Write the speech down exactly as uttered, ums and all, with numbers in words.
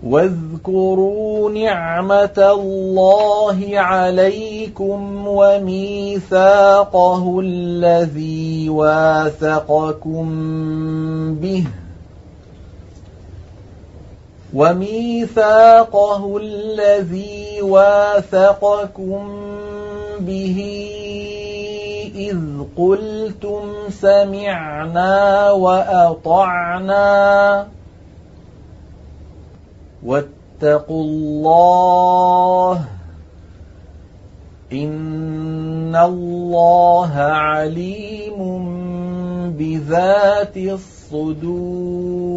واذكروا نعمة الله عليكم وميثاقه الذي واثقكم به وميثاقه الذي واثقكم به إذ قلتم سمعنا وأطعنا واتقوا الله إن الله عليم بذات الصدور.